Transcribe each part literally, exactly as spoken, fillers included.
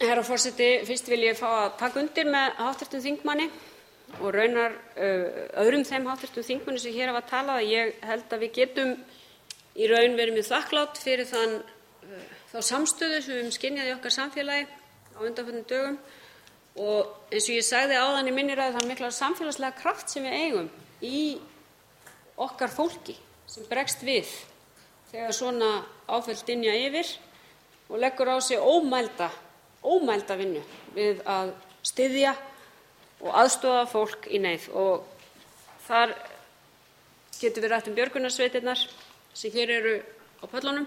Herra forseti. Fyrst vil ég fá að taka undir með hv. þingmanni og raunar uh, öðrum þeim hv. þingmönnum sem hér hafa talað. Ég held að við getum í raun verið mjög þakklát fyrir þann, uh, þá samstöðu sem við höfum skynjað í okkar samfélagi á undanförnum dögum og eins og ég sagði áðan í minni ræðu þann mikla samfélagslega kraft sem við eigum í okkar fólki sem bregst við þegar svona áföll dynja yfir og leggur á sig ómælda, ómælda vinnu við að styðja og aðstoða fólk í neyð. Og þar getum við rætt um björgunarsveitirnar sem hér eru á pöllunum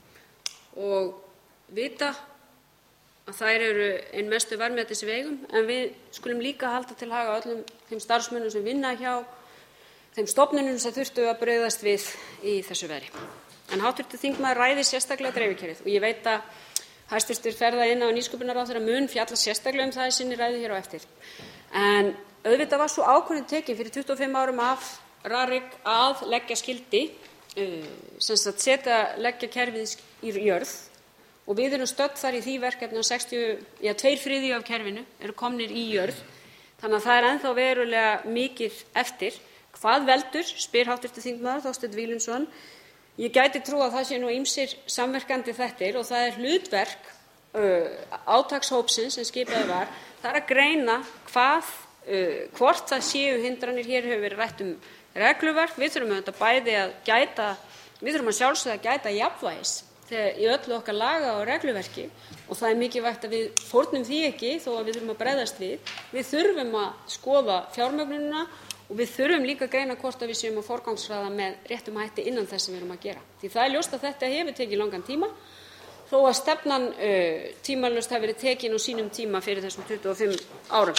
og vita að þær eru ein mestu verðmæti sem við eigum, en við skulum líka halda til haga öllum þeim starfsmönnum sem vinna hjá þeim stofnunum sem þurftu að bregðast við í þessu veðri. En hv. þingmaður ræðir sérstaklega dreifikerfið og ég veit að hæstv. ferða-, iðnaðar- og nýsköpunarráðherra mun fjalla sérstaklega um það í sinni ræðu hér á eftir. En auðvitað var sú ákvörðun tekin fyrir tuttugu og fimm árum af RARIK að leggja skyldi, uh, sem sagt setja leggja kerfið í jörð og við erum stödd þar í því verkefni að sextíu, ja, tveir þriðju af kerfinu eru komnir í jörð. Þannig að það er ennþá verulega mikið eftir. Hvað veldur, spyr hv. þingmaður Þorsteinn Víglundsson. Ég gæti trúað að það sé nú ýmsir samverkandi þættir og það er hlutverk uh, átakshópsins sem skipaður var, það er að greina hvað, uh, hvort það séu hindranir. Hér hefur verið rætt um regluverk. Við þurfum auðvitað bæði að gæta, við þurfum að sjálfsögðu að gæta jafnvægis þegar í öllu okkar laga og regluverki og það er mikilvægt að við fórnum því ekki þó að við þurfum að bregðast við. Við þurfum að skoða fjármögnunina og við þurfum líka að greina hvort að við séum að forgangsraða með réttum hætti innan þess sem við erum að gera. Því það er ljóst að þetta hefur tekið langan tíma þó að stefnan uh, tímalaust hafi verið tekin á sínum tíma fyrir þessum tuttugu og fimm árum.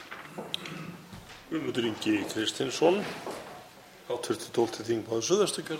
Guðmundur Ingi Kristinsson, hv. tólfti þingmaður Suðvesturkjördæmis.